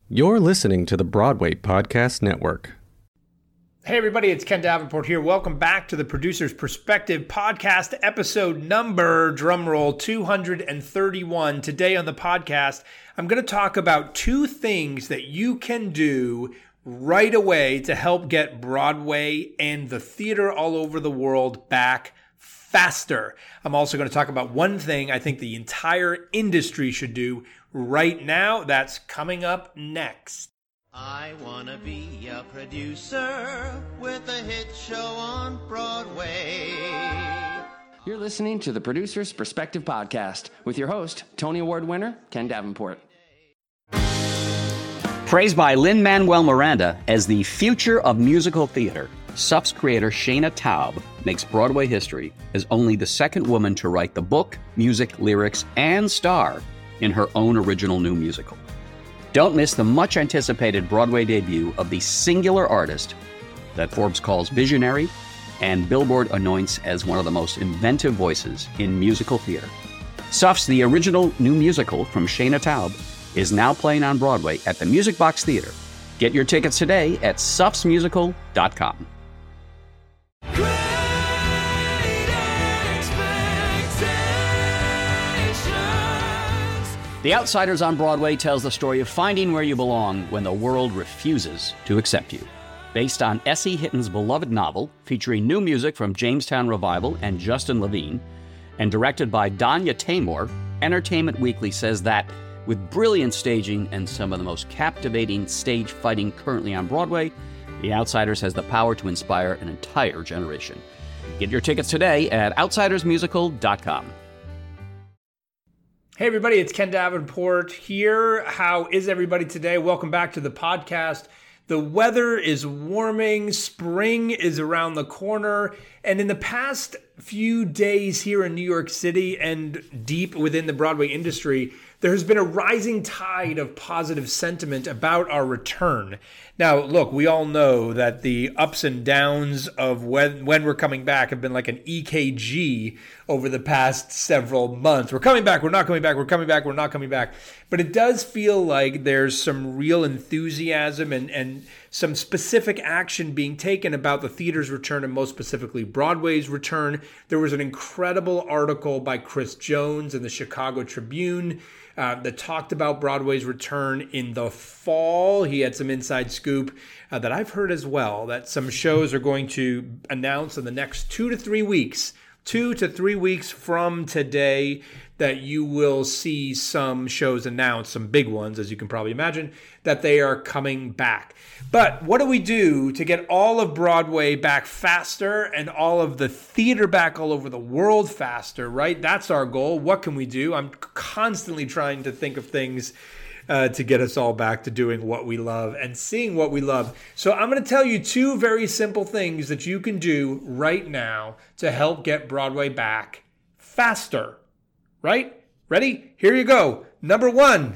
You're listening to the Broadway Podcast Network. Hey everybody, it's Ken Davenport here. Welcome back to the Producer's Perspective podcast, episode number, drumroll, 231. Today on the podcast, I'm going to talk about two things that you can do right away to help get Broadway and the theater all over the world back faster. I'm also going to talk about one thing I think the entire industry should do right now. That's coming up next. I wanna be a producer with a hit show on Broadway. You're listening to the Producer's Perspective Podcast with your host, Tony Award winner, Ken Davenport. Praised by Lin-Manuel Miranda as the future of musical theater, SUF's creator Shaina Taub makes Broadway history as only the second woman to write the book, music, lyrics, and star in her own original new musical. Don't miss the much-anticipated Broadway debut of the singular artist that Forbes calls visionary and Billboard anoints as one of the most inventive voices in musical theater. SUF's The Original New Musical from Shaina Taub is now playing on Broadway at the Music Box Theater. Get your tickets today at sufsmusical.com. The Outsiders on Broadway tells the story of finding where you belong when the world refuses to accept you. Based on S.E. Hitton's beloved novel, featuring new music from Jamestown Revival and Justin Levine, and directed by Danya Taymor, Entertainment Weekly says that, with brilliant staging and some of the most captivating stage fighting currently on Broadway, The Outsiders has the power to inspire an entire generation. Get your tickets today at outsidersmusical.com. Hey everybody, it's Ken Davenport here. How is everybody today? Welcome back to the podcast. The weather is warming, spring is around the corner, and in the past few days here in New York City and deep within the Broadway industry, there has been a rising tide of positive sentiment about our return. Now, look, we all know that the ups and downs of when we're coming back have been like an EKG over the past several months. We're coming back, we're not coming back, we're coming back, we're not coming back. But it does feel like there's some real enthusiasm and some specific action being taken about the theater's return, and most specifically Broadway's return. There was an incredible article by Chris Jones in the Chicago Tribune that talked about Broadway's return in the fall. He had some inside scoop that I've heard as well, that some shows are going to announce in the next 2 to 3 weeks, 2 to 3 weeks from today, that you will see some shows announced, some big ones, as you can probably imagine, that they are coming back. But what do we do to get all of Broadway back faster and all of the theater back all over the world faster, right? That's our goal. What can we do? I'm constantly trying to think of things to get us all back to doing what we love and seeing what we love. So I'm going to tell you two very simple things that you can do right now to help get Broadway back faster. Right? Ready? Here you go. Number one,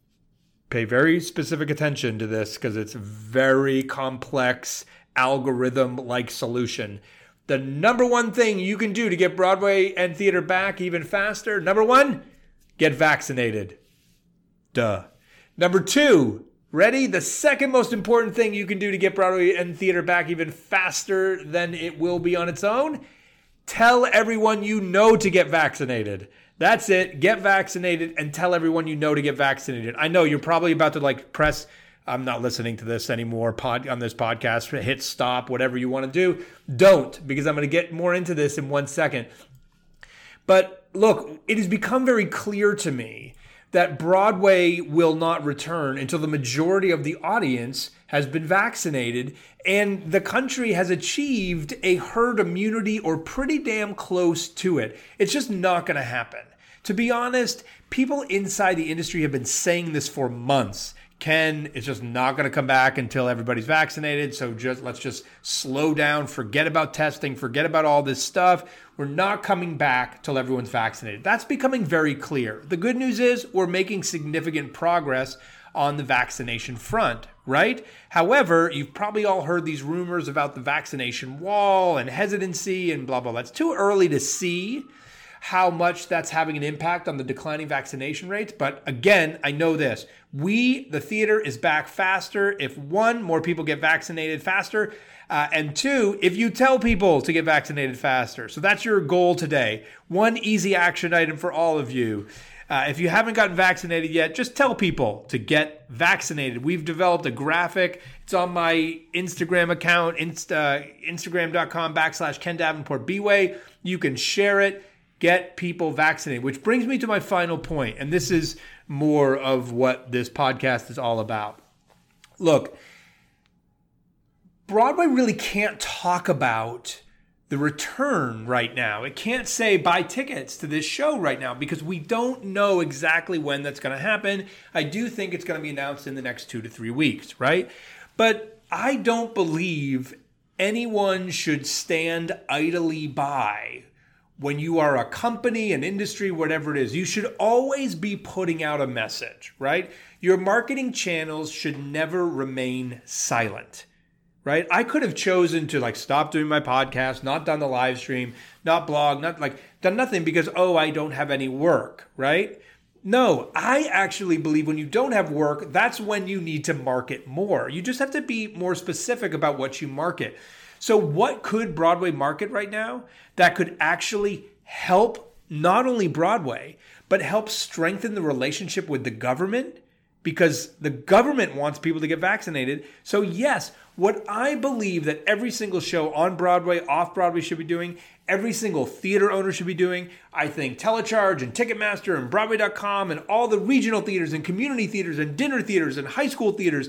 pay very specific attention to this because it's a very complex algorithm-like solution. The number one thing you can do to get Broadway and theater back even faster, number one, get vaccinated. Duh. Number two, ready? The second most important thing you can do to get Broadway and theater back even faster than it will be on its own, tell everyone you know to get vaccinated. That's it. Get vaccinated and tell everyone you know to get vaccinated. I know you're probably about to press, I'm not listening to this anymore on this podcast, hit stop, whatever you want to do. Don't, because I'm going to get more into this in 1 second. But look, it has become very clear to me that Broadway will not return until the majority of the audience has been vaccinated and the country has achieved a herd immunity or pretty damn close to it. It's just not going to happen. To be honest, people inside the industry have been saying this for months. Ken, it's just not going to come back until everybody's vaccinated. So let's just slow down, forget about testing, forget about all this stuff. We're not coming back till everyone's vaccinated. That's becoming very clear. The good news is we're making significant progress on the vaccination front, right? However, you've probably all heard these rumors about the vaccination wall and hesitancy and blah, blah, blah. It's too early to see how much that's having an impact on the declining vaccination rates. But again, I know this. The theater is back faster if one, more people get vaccinated faster, and two, if you tell people to get vaccinated faster. So that's your goal today. One easy action item for all of you. If you haven't gotten vaccinated yet, just tell people to get vaccinated. We've developed a graphic. It's on my Instagram account, instagram.com/Ken Davenport Bway. You can share it. Get people vaccinated, which brings me to my final point. And this is more of what this podcast is all about. Look, Broadway really can't talk about the return right now. It can't say buy tickets to this show right now because we don't know exactly when that's going to happen. I do think it's going to be announced in the next 2 to 3 weeks, right? But I don't believe anyone should stand idly by when you are a company, an industry, whatever it is. You should always be putting out a message, right? Your marketing channels should never remain silent. Right? I could have chosen to stop doing my podcast, not done the live stream, not blog, not done nothing because, I don't have any work, right? No, I actually believe when you don't have work, that's when you need to market more. You just have to be more specific about what you market. So what could Broadway market right now that could actually help not only Broadway, but help strengthen the relationship with the government? Because the government wants people to get vaccinated. So yes, what I believe that every single show on Broadway, off Broadway should be doing, every single theater owner should be doing, I think Telecharge and Ticketmaster and Broadway.com and all the regional theaters and community theaters and dinner theaters and high school theaters,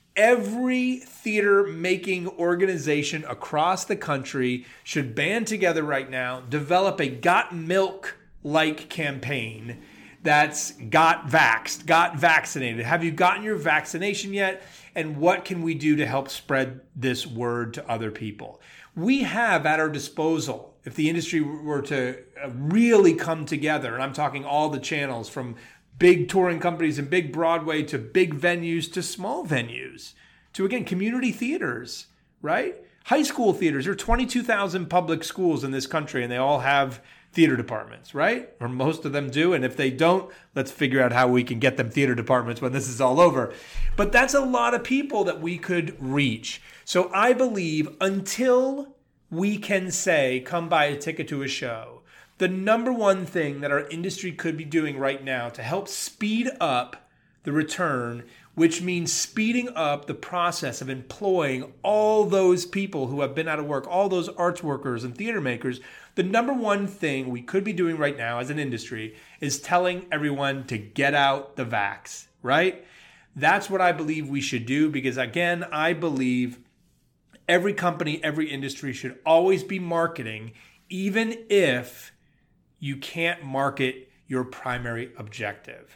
every theater making organization across the country should band together right now, develop a Got Milk-like campaign that's got vaccinated. Have you gotten your vaccination yet? And what can we do to help spread this word to other people? We have at our disposal, if the industry were to really come together, and I'm talking all the channels from big touring companies and big Broadway to big venues to small venues, to again, community theaters, right? High school theaters. There are 22,000 public schools in this country and they all have theater departments, right? Or most of them do. And if they don't, let's figure out how we can get them theater departments when this is all over. But that's a lot of people that we could reach. So I believe until we can say, come buy a ticket to a show, the number one thing that our industry could be doing right now to help speed up the return, which means speeding up the process of employing all those people who have been out of work, all those arts workers and theater makers, the number one thing we could be doing right now as an industry is telling everyone to get out the vax, right? That's what I believe we should do because, again, I believe every company, every industry should always be marketing, even if you can't market your primary objective.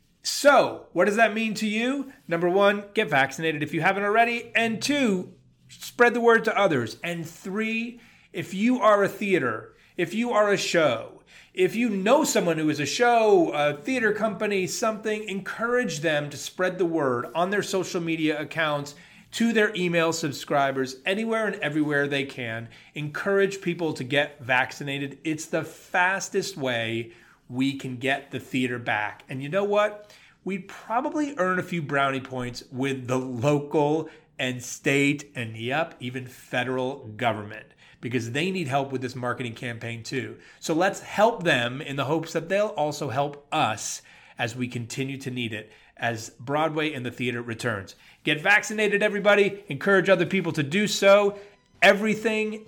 So, what does that mean to you? Number one, get vaccinated if you haven't already. And two, spread the word to others. And three, if you are a theater, if you are a show, if you know someone who is a show, a theater company, something, encourage them to spread the word on their social media accounts, to their email subscribers, anywhere and everywhere they can. Encourage people to get vaccinated. It's the fastest way we can get the theater back. And you know what? We'd probably earn a few brownie points with the local and state and even federal government because they need help with this marketing campaign too. So let's help them in the hopes that they'll also help us as we continue to need it as Broadway and the theater returns. Get vaccinated, everybody. Encourage other people to do so. Everything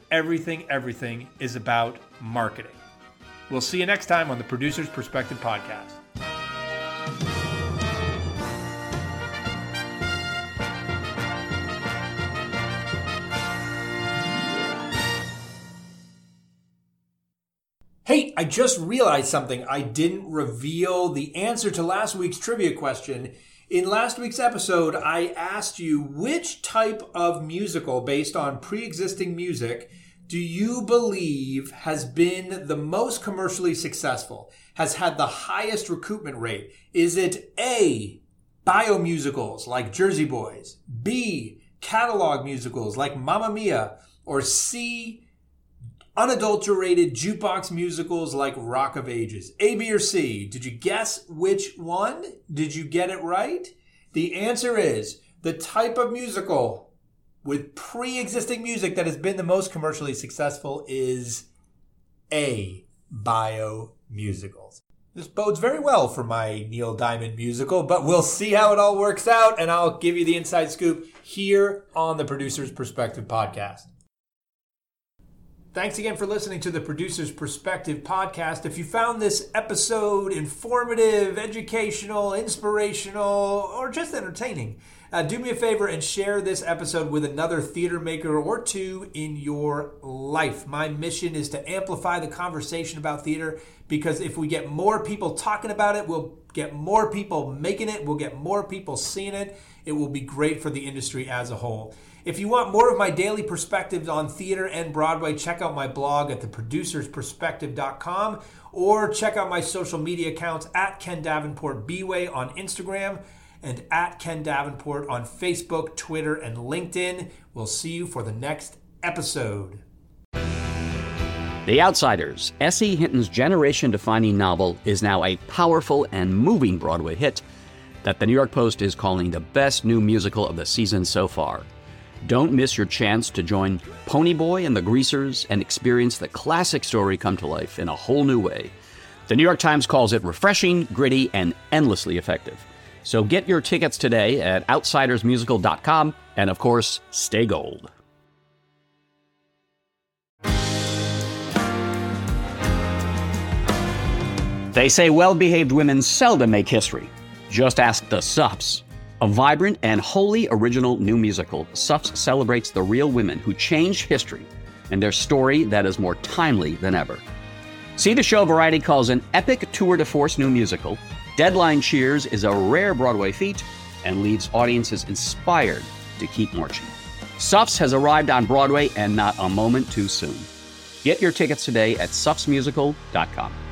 is about marketing. We'll see you next time on the Producer's Perspective Podcast. Hey, I just realized something. I didn't reveal the answer to last week's trivia question. In last week's episode, I asked you which type of musical based on pre-existing music do you believe has been the most commercially successful, has had the highest recoupment rate? Is it A, biomusicals like Jersey Boys, B, catalog musicals like Mamma Mia, or C, unadulterated jukebox musicals like Rock of Ages. A, B, or C? Did you guess which one? Did you get it right? The answer is the type of musical with pre-existing music that has been the most commercially successful is A, biomusicals. This bodes very well for my Neil Diamond musical, but we'll see how it all works out, and I'll give you the inside scoop here on the Producer's Perspective podcast. Thanks again for listening to the Producer's Perspective podcast. If you found this episode informative, educational, inspirational, or just entertaining, do me a favor and share this episode with another theater maker or two in your life. My mission is to amplify the conversation about theater, because if we get more people talking about it, we'll get more people making it, we'll get more people seeing it. It will be great for the industry as a whole. If you want more of my daily perspectives on theater and Broadway, check out my blog at theproducersperspective.com or check out my social media accounts at Ken Davenport Bway on Instagram and at Ken Davenport on Facebook, Twitter, and LinkedIn. We'll see you for the next episode. The Outsiders, S.E. Hinton's generation-defining novel, is now a powerful and moving Broadway hit that the New York Post is calling the best new musical of the season so far. Don't miss your chance to join Ponyboy and the Greasers and experience the classic story come to life in a whole new way. The New York Times calls it refreshing, gritty, and endlessly effective. So get your tickets today at outsidersmusical.com, and of course, stay gold. They say well-behaved women seldom make history. Just ask the Suffs. A vibrant and wholly original new musical, Suffs celebrates the real women who changed history and their story that is more timely than ever. See the show Variety calls an epic tour de force new musical. Deadline cheers is a rare Broadway feat and leaves audiences inspired to keep marching. Suffs has arrived on Broadway, and not a moment too soon. Get your tickets today at suffsmusical.com.